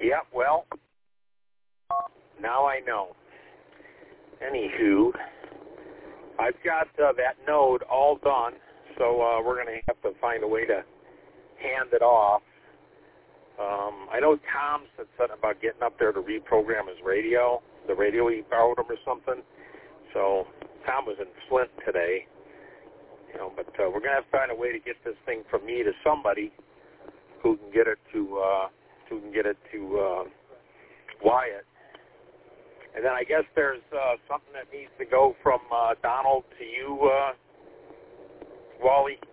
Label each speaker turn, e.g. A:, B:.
A: Yeah, well, now I know. Anywho, I've got that node all done, so we're going to have to find a way to hand it off. I know Tom said something about getting up there to reprogram his radio, the radio he borrowed him or something. So Tom was in Flint today, but we're going to have to find a way to get this thing from me to somebody who can get it to Wyatt. And then I guess there's something that needs to go from Donald to you, Wally.